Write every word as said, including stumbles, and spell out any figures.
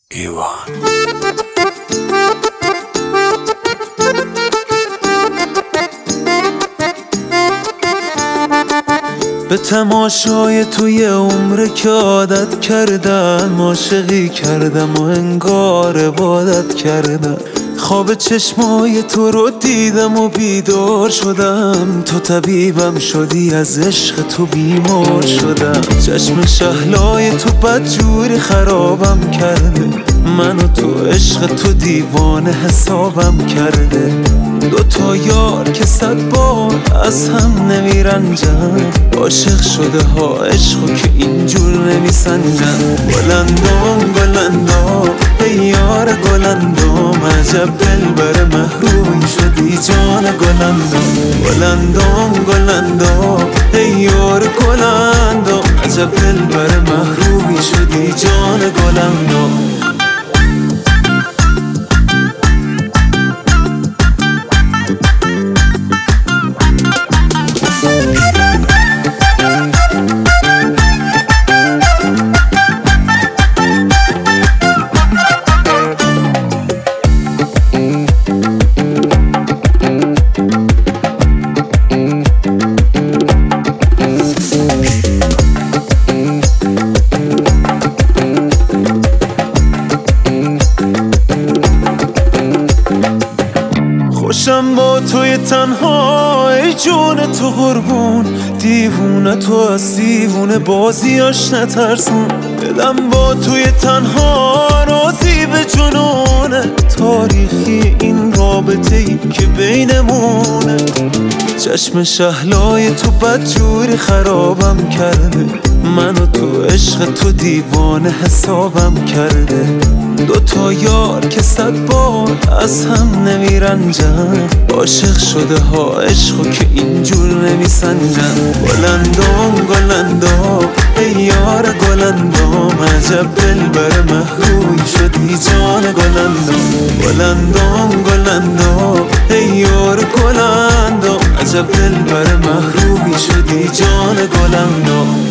ایوان به تماشای توی عمر که عادت کردم، عاشقی کردم و انگار عبادت کردم. خواب چشمای تو رو دیدم و بیدار شدم، تو طبیبم شدی، از عشق تو بیمار شدم. چشم شهلای تو بدجوری خرابم کرده، من و تو عشق تو دیوانه حسابم کرده. دو تا یار که صد بار از هم نمیرنجن، عاشق شده ها عشقو که اینجور نمیسنجن. گلندام گلندام ای یار گلندام، عجب دلبر محرومی شدی جان گلندام. گلندام گلندام ای یار گلندام، عجب دلبر محرومی شدی جان گلندام. خوشم با توی تنها ای جون تو قربون، دیوونه تو از دیوونه بازیاش نترسون. دلم با توی تنها راضی به جنونه، تاریخی این رابطه ای که بینمونه. چشم شهلای تو بدجوری خرابم کرده، من و تو عشق تو دیوانه حسابم کرده. دو تا یار که صد بار از هم نمیرنجن، عاشق شده ها عشقو که اینجور نمیسنجن. گلندام گلندام ای یار گلندام، عجب دلبر محرومی شدی جان گلندام. گلندام گلندام ای یار گلندام، عجب دلبر محرومی شدی جان گلندام.